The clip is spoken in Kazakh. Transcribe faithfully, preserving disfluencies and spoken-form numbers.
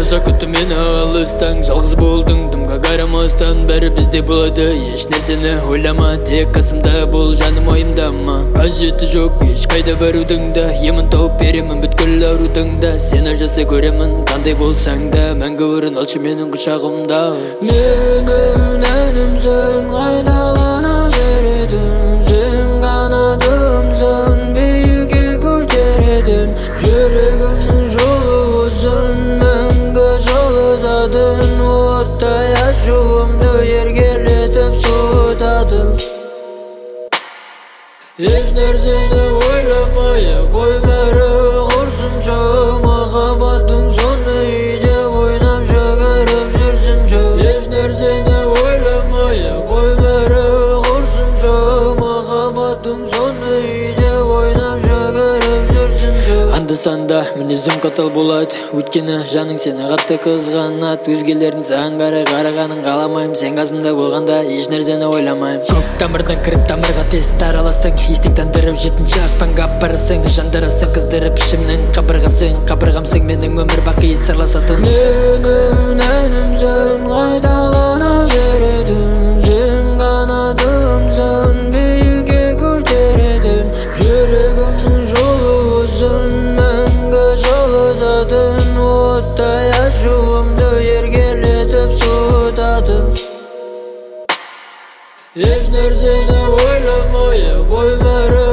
ұзақ күттім мені алыстан, жалғыз болдың дымға қарамастан. Бәрі бізде болады, еш нәрсені ойлама, тек қасымда бол, жаным ойымдама. Қажеті жоқ еш қайда барудың да, емін тауып беремін бүткіл аурудың да. Сені жасы көремін қандай болсаң да, мәңгі орын алшы менің құшағымда. Менің әнімсің, қайталана беретін, сен қанатымсың, биікке көтеретін. Жүрегімнің жолы ұзын, мәңгі жолататын, оттай ашуымды еркелетіп суытатын. Еш нәрсені ойламай-ақ қой, бәрі құрсынша, махаббаттың соны үйде ойнап жүгіріп жүрсінші. Еш нәрсені ойламай-ақ қой, бәрі құрсынша, махаббаттың соны үйде ойнап жүгіріп жүрсінші. Анда-санда мінезім қатал болады, өйткені жаның сені қатты қызғанады. Өзгелердің саған қарай қарағанын қаламайым, сен қасымда болғанда еш нәрсені ойламайым. Көк тамырдан кіріп тамырға тез тараласың, естен тандырып жетінші аспанға апарасың. Жандарасың қыздырып ішімнің қабырғасың, қабырғамсың менің өмір бақи сырласатын. Менің әнімсің, қайталана беретін, сен қанатымсың, биікке көтеретін. Жүрегімнің жолы ұзын, мәңгі жолататын, оттай ашуымды еркелетіп суытатын. Еш нәрсені ойламай-ақ қой, бәрі